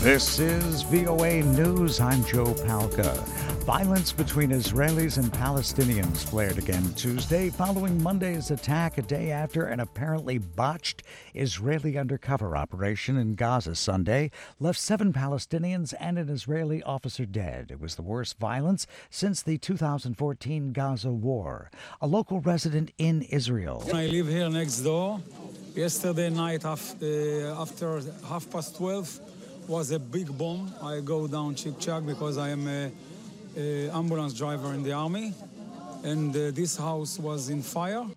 This is VOA News. I'm Joe Palca. Violence between Israelis and Palestinians flared again Tuesday following Monday's attack a day after an apparently botched Israeli undercover operation in Gaza Sunday left 7 Palestinians and an Israeli officer dead. It was the worst violence since the 2014 Gaza war. A local resident in Israel. I live here next door. Yesterday night after 12:30 was a big bomb. I go down Chick-Chack because I am a ambulance driver in the army, and this house was in fire.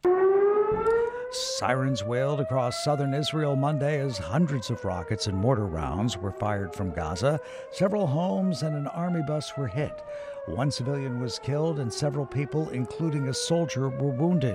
Sirens wailed across southern Israel Monday as hundreds of rockets and mortar rounds were fired from Gaza. Several homes and an army bus were hit. One civilian was killed and several people, including a soldier, were wounded.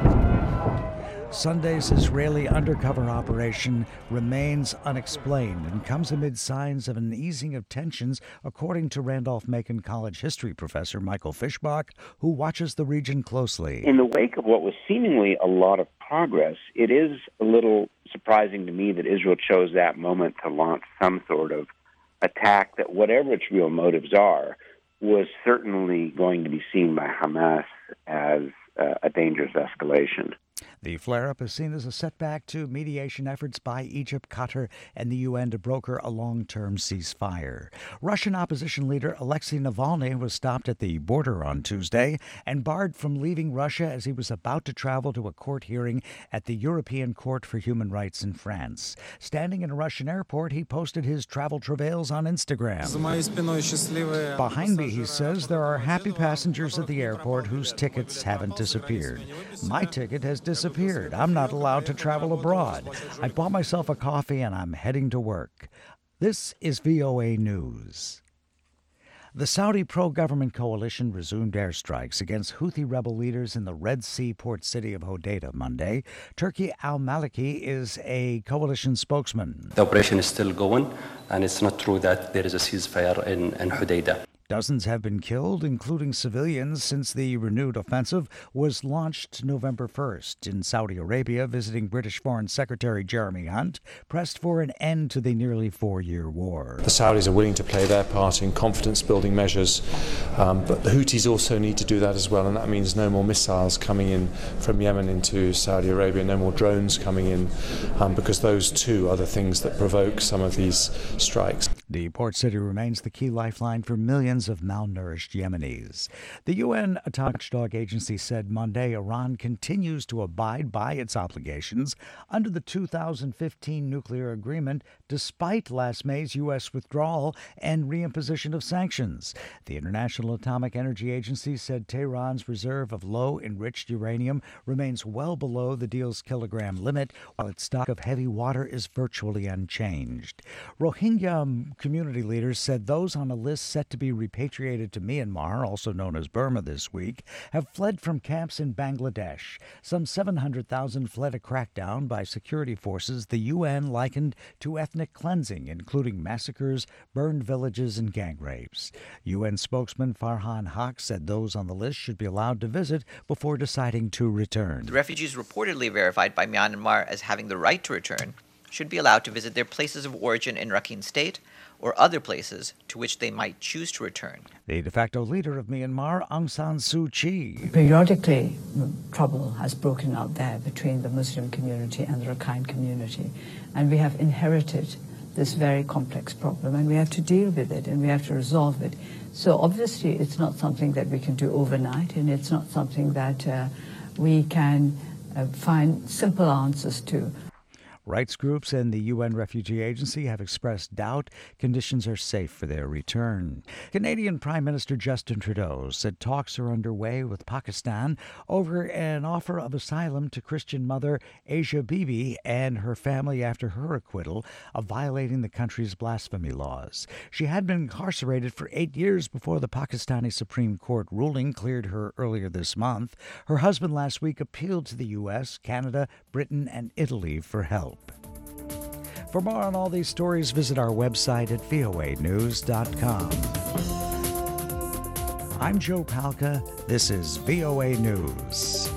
Sunday's Israeli undercover operation remains unexplained and comes amid signs of an easing of tensions, according to Randolph-Macon College history professor Michael Fischbach, who watches the region closely. In the wake of what was seemingly a lot of progress, it is a little surprising to me that Israel chose that moment to launch some sort of attack that, whatever its real motives are, was certainly going to be seen by Hamas as a dangerous escalation. The flare-up is seen as a setback to mediation efforts by Egypt, Qatar, and the UN to broker a long-term ceasefire. Russian opposition leader Alexei Navalny was stopped at the border on Tuesday and barred from leaving Russia as he was about to travel to a court hearing at the European Court for Human Rights in France. Standing in a Russian airport, he posted his travel travails on Instagram. Behind me, he says, there are happy passengers at the airport whose tickets haven't disappeared. My ticket has disappeared. I'm not allowed to travel abroad. I bought myself a coffee and I'm heading to work. This is VOA News. The Saudi pro-government coalition resumed airstrikes against Houthi rebel leaders in the Red Sea port city of Hodeidah Monday. Turki al-Maliki is a coalition spokesman. The operation is still going, and it's not true that there is a ceasefire in Hodeidah. Dozens have been killed, including civilians, since the renewed offensive was launched November 1st. In Saudi Arabia, visiting British Foreign Secretary Jeremy Hunt pressed for an end to the nearly 4-year war. The Saudis are willing to play their part in confidence-building measures, but the Houthis also need to do that as well, and that means no more missiles coming in from Yemen into Saudi Arabia, no more drones coming in, because those too are the things that provoke some of these strikes. The port city remains the key lifeline for millions of malnourished Yemenis. The UN Atomic Watchdog Agency said Monday Iran continues to abide by its obligations under the 2015 nuclear agreement, despite last May's U.S. withdrawal and reimposition of sanctions. The International Atomic Energy Agency said Tehran's reserve of low-enriched uranium remains well below the deal's kilogram limit, while its stock of heavy water is virtually unchanged. Rohingya community leaders said those on a list set to be repatriated to Myanmar, also known as Burma this week, have fled from camps in Bangladesh. Some 700,000 fled a crackdown by security forces the UN likened to ethnic cleansing, including massacres, burned villages, and gang rapes. UN spokesman Farhan Haq said those on the list should be allowed to visit before deciding to return. The refugees reportedly verified by Myanmar as having the right to return should be allowed to visit their places of origin in Rakhine State or other places to which they might choose to return. The de facto leader of Myanmar, Aung San Suu Kyi. Periodically, trouble has broken out there between the Muslim community and the Rakhine community, and we have inherited this very complex problem, and we have to deal with it, and we have to resolve it. So obviously it's not something that we can do overnight, and it's not something that we can find simple answers to. Rights groups and the UN Refugee Agency have expressed doubt conditions are safe for their return. Canadian Prime Minister Justin Trudeau said talks are underway with Pakistan over an offer of asylum to Christian mother Asia Bibi and her family after her acquittal of violating the country's blasphemy laws. She had been incarcerated for 8 years before the Pakistani Supreme Court ruling cleared her earlier this month. Her husband last week appealed to the U.S., Canada, Britain, and Italy for help. For more on all these stories, visit our website at voanews.com. I'm Joe Palca. This is VOA News.